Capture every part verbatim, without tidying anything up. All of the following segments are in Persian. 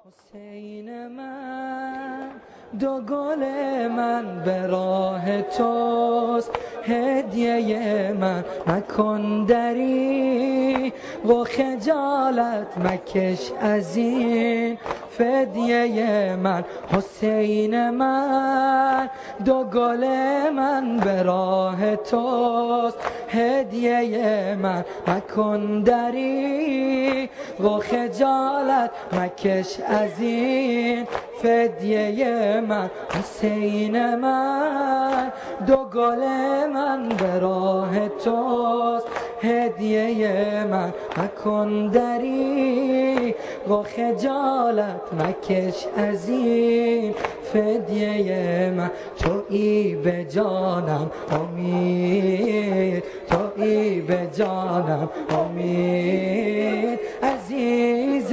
حسین من دو گل من به راه توست، هدیه من مکن دری و خجالت مکش از این فدیه من. حسین من دو گل من به راه توست، هدیه من مکن دری و خجالت مکش از این فدیه من. حسین من دو گل من به راه توست، هدیه من مکن دری و خجالت مکش از این فدیه من. تویی به جانم امید، تویی به جانم امید، عزیز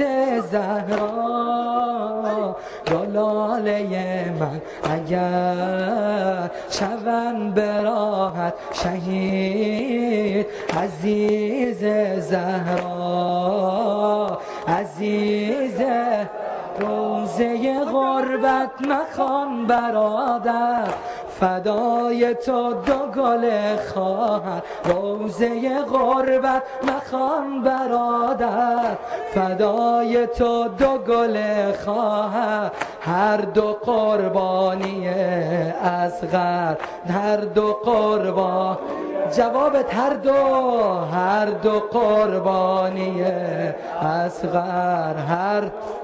زهرا گلاله من. اگر شوم به راهت شهید، عزیز زهرا عزیز، روزه غربت مخوان برادر، فدای تو دو گل خواهر. روزه غربت مخوان برادر، فدای تو دو گل خواهر. هر دو قربانی اصغر، هر دو قربان، جوابت هر دو، هر دو قربانی اصغر، هر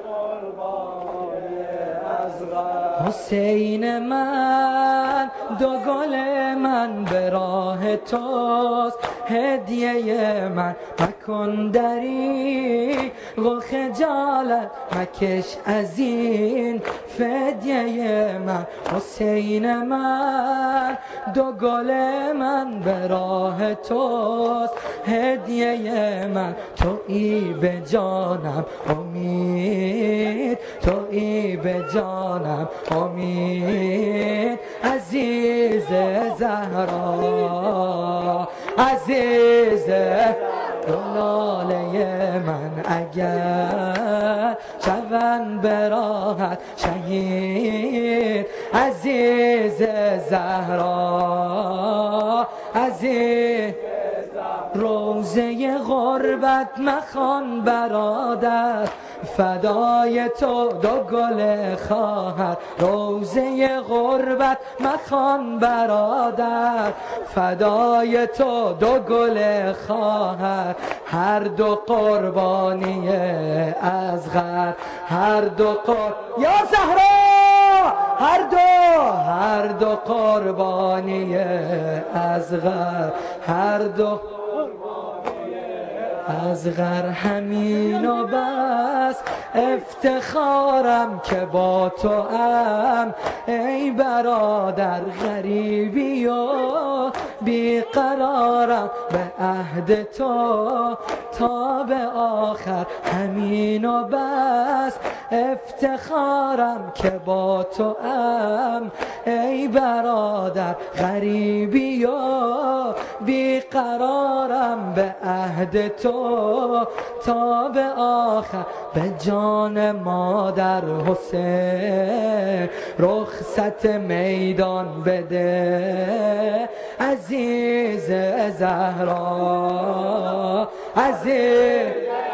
حسین من دو گل من به راه توست، هدیه من مکن دری و خجالت مکش از این فدیه من. حسین من دو گل من به راه توست، هدیه من. تویی به جانم امید، تویی به جانم امید، عزیز زهرا عزیز گلاله من. اگر شوم به راهت شهید، عزیز زهرا عزیز، روزه غربت مخوان برادر، فدای تو دو گل خواهر. روزه غربت مخوان برادر، فدای تو دو گل خواهر. هر دو قربانی اصغر، هر دو قربان یا زهرا، هر دو، هر دو قربانی اصغر، هر دو اصغر. همین و بس افتخارم که با تو ام، ای برادر غریبی و بیقرارم به عهد تو تا به آخر. همین و بس افتخارم که با تو ام، ای برادر غریبی و بیقرارم به عهد تو تا به آخر. به جان مادر حسین رخصت میدان بده، عزیز زهرا عزیز،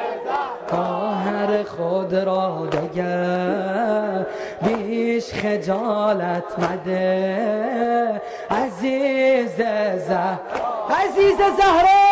خواهر خود را دگر بیش خجالت مده، عزیز زهرا عزیز زهرا.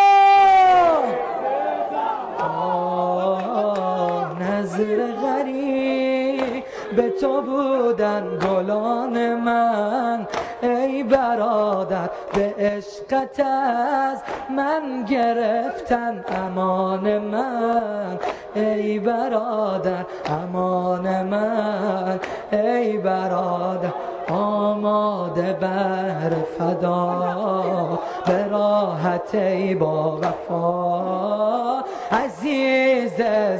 نظر غریب به تو بودن گلان من، ای برادر به عشقت از من گرفتن امان من، ای برادر امان من، ای برادر. آماده بر فدا به راحت ای با وفا، عزیز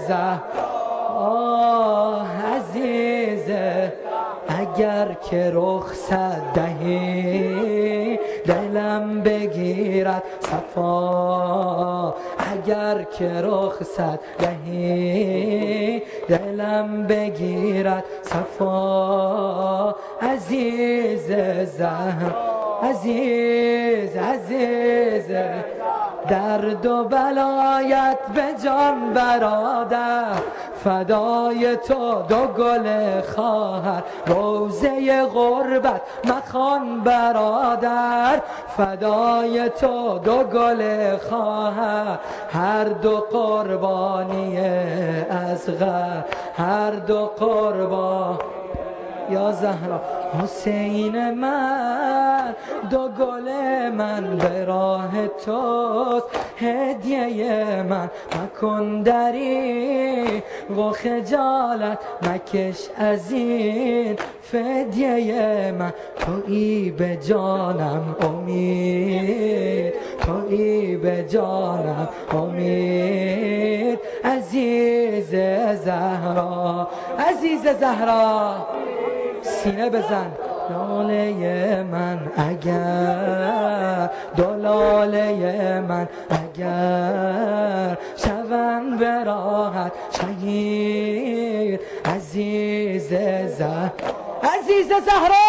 زهرا عزیز. اگر که رخصت دهی دلم بگیرد صفا، اگر که رخصت دهی دلم بگیرد صفا عزیز زهر عزیز عزیز درد و بلایت به جان برادر فدای تو دو گل خواهر روزه غربت مخوان برادر فدای تو دو گل خواهر هر دو قربانی اصغر هر دو قربان یا زهرا حسین من دو گل من به راه توست هدیه من مکن دری و خجالت مکش از این فدیه من تویی به جانم امید تویی به جانم امید عزیز زهرا عزیز زهرا سینه بزن لاله من اگر دلاله من اگر شون به راحت شهید عزیز زهرا عزیز زهرا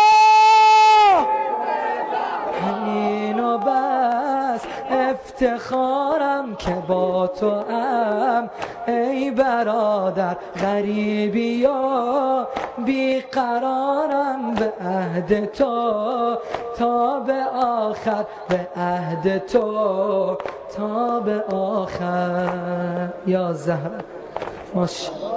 همین و بس افتخارم که با تو ام ای برادر غریبی یا بیقرارم به عهد تو تا به آخر به عهد تو تا به آخر یا زهرا ماشاءالله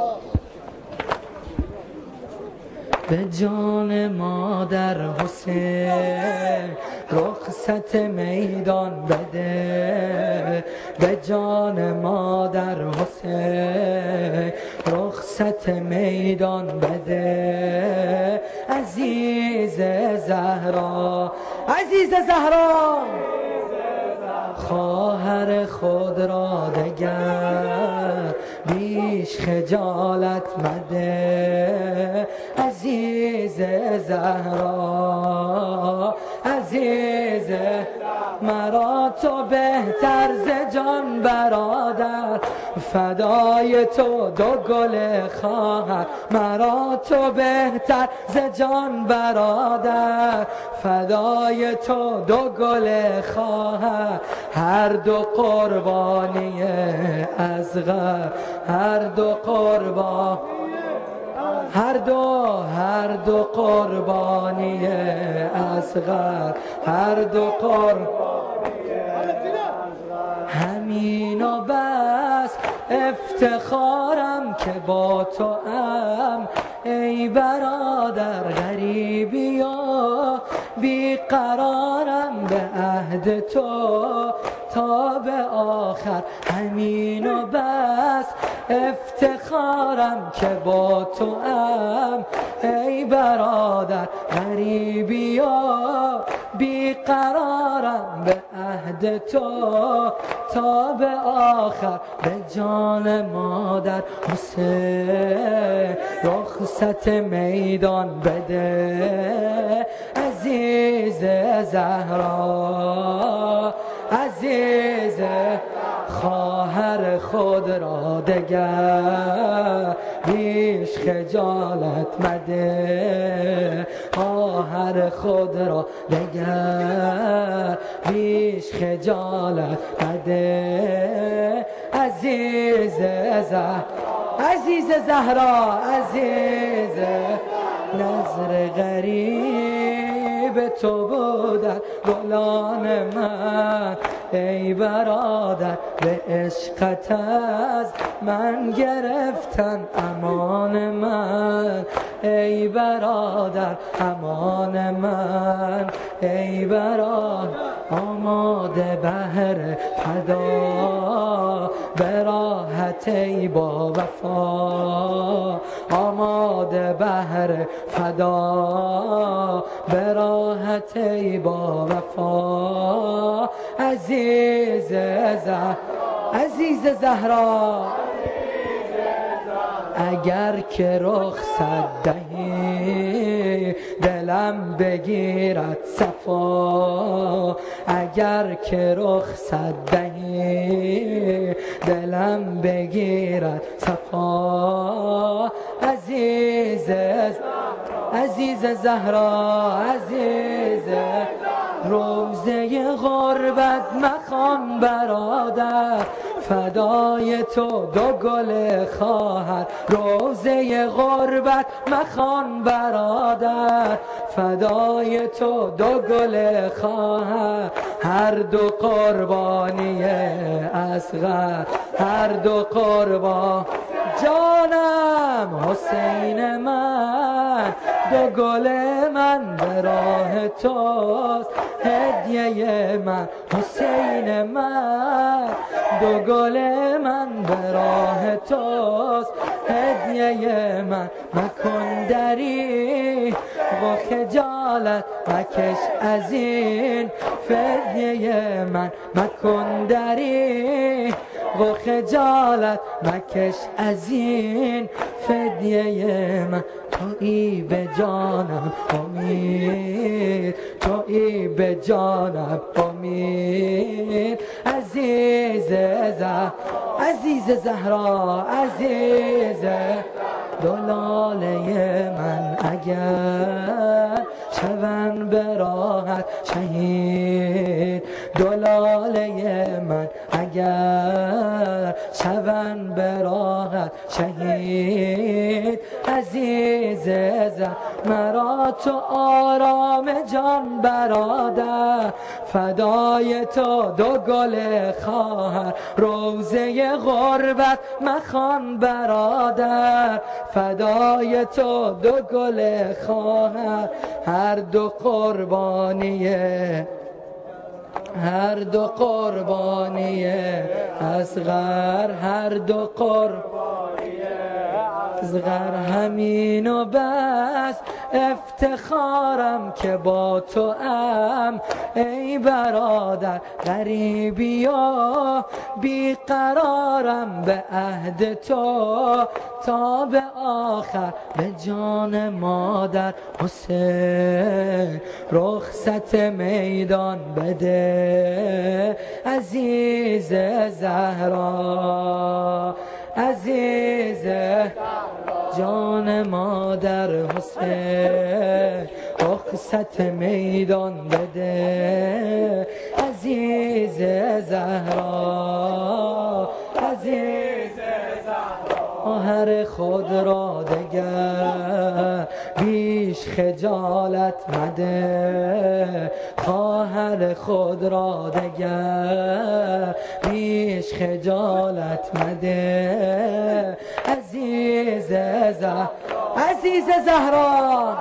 به جان مادر حسین رخصت میدان بده به جان مادر حسین رخصت میدان بده عزیز زهرا عزیز زهرا خواهر خود را دگر بیش خجالت مده عزیز زهرا عزیز مرا تو بهتر ز جان برادر فدای تو دو گل خواهر مرا تو بهتر ز جان برادر فدای تو دو گل خواهر هر دو قربانی اصغر هر دو قربان هر دو هر دو قربانی اصغر هر دو قربانی همین و بس افتخارم که با تو ام ای برادر غریبی یا بیقرارم به عهد تو تا به آخر همین و بس افتخارم که با تو ام ای برادر غریبی یا بیقرارم به عهد تو تا به آخر به جان مادر حسین رخصت میدان بده عزیز زهرا عزیز خواهر خود را دگر بیش خجالت مده خواهر خود را دگر بیش خجالت مده عزیز زهرا عزیز زهرا عزیز نظر غریب تو بودن گلان من ای برادر به عشقت از من گرفتن امان من ای برادر امان من ای برادر آماده بهر فدا به راحت ای با وفا آماده بهر فدا به راحت ای با وفا عزیز زهرا عزیز زهرا اگر که رخصت دهی دلم بگیرد صفا اگر که رخصت دهی دلم بگیرد صفا عزیز عزیز زهرا عزیز روزه غربت مخوان برادر فدای تو دو گل خواهر روزه غربت مخوان برادر فدای تو دو گل خواهر هر دو قربانی اصغر هر دو قربان جانم حسین من دو گل من به راه توست هدیه من حسین من دو گل من به راه توست هدیه من مکن دری و خجالت مکش از این فدیه من مکن دری و خجالت مکش از این فدیه من تویی به جانم امید تویی به جانم امید عزیز زهرا عزیز زهرا عزیز دلاله من اگر شون به راحت شهید دلاله من اگر شون به راحت شهید عزیز زهرا مرا تو آرام جان برادر فدای تو دو گل خواهر روزه غربت مخوان برادر فدای تو دو گل خواهر هر دو قربانیه هر دو قربانیه اصغر هر دو قربانیه اصغر همین و بس افتخارم که با تو ام ای برادر غریبی و بیقرارم به عهد تو تا به آخر به جان مادر حسین رخصت میدان بده عزیز زهرا عزیز جان مادر حسین رخصت میدان بده عزیز زهرا عزیز زهرا خواهر خود را دگر بیش خجالت مده خواهر خود را دگر بیش خجالت مده عزیز زهرا عزیز زهرا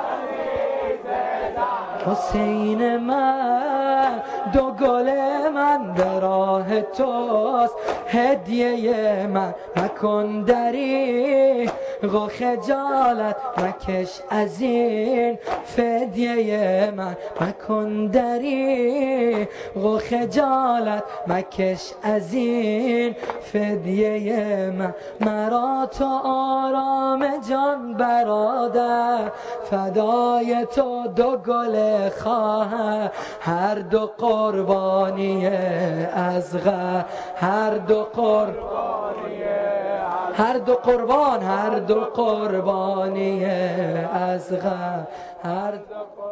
حسین من دو گل من به راه توست هدیه من مکن دری و خجالت مکش از این فدیه من مکن دری و خجالت مکش از این فدیه من مرا تو آرام جان برادر فدای تو دو گل خواهر هر دو قربانی اصغر هر دو قربانی هر دو قربان هر دو قربانی اصغر هر دو